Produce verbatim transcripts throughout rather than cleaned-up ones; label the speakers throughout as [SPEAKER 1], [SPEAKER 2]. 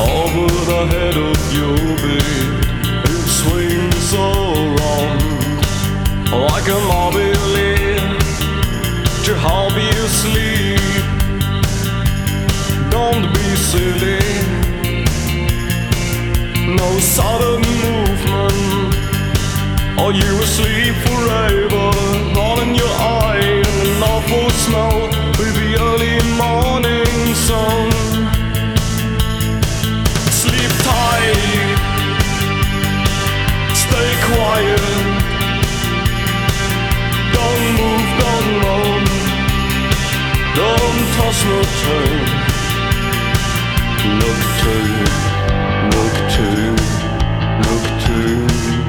[SPEAKER 1] over the head of your bed. It swings around like a mobile to help you sleep. Don't be silly, no sudden movement, or you will sleep forever. All in your eye and an awful smell with the early morning sun. Sleep tight, stay quiet, don't move, don't moan, don't toss no turn. Nocturne, nocturne, nocturne,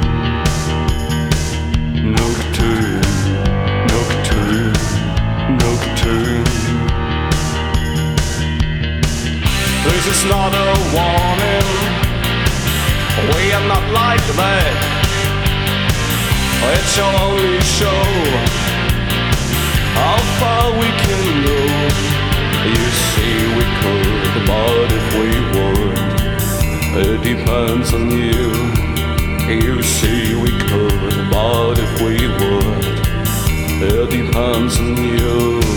[SPEAKER 1] nocturne, nocturne, nocturne. This is not a warning, we are not like that. It shall only show how far we can go. You see we could, but if we would, it depends on you. You see we could, but if we would, it depends on you.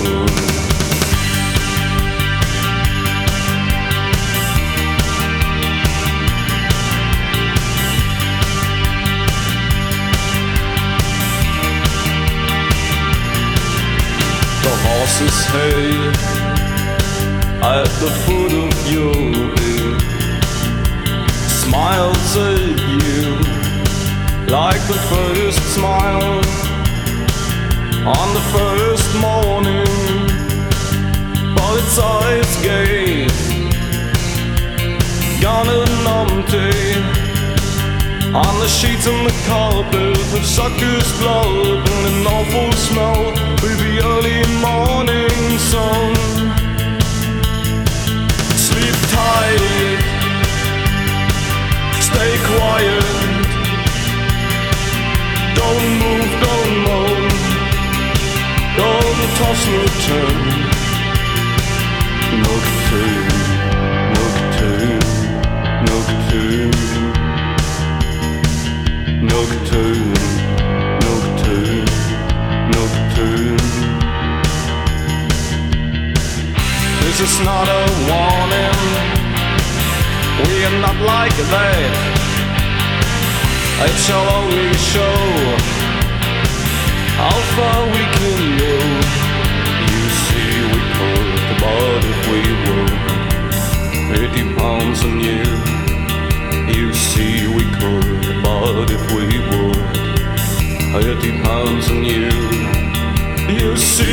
[SPEAKER 1] The horse's head at the foot of your bed smiles at you like the first smile on the first morning, but its eyes gaze gone and empty on the sheets and the carpet of sucker's blood and an awful smell with the early morning sun. Sleep tight, stay quiet, don't move, don't moan, don't toss no turn. Nocturne, nocturne, nocturne, nocturne, nocturne, nocturne. This is not a warning, we are not like that. It shall only show how far we can go. You see we could, but if we would, it depends on you. You see we could, but if we would, it depends on you. You see